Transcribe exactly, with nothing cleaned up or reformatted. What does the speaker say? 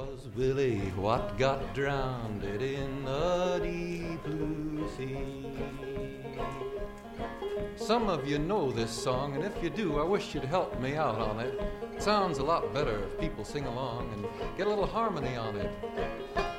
'Twas Willie what got drowned in the deep blue sea. Some of you know this song, and if you do, I wish you'd help me out on it. It sounds a lot better if people sing along and get a little harmony on it.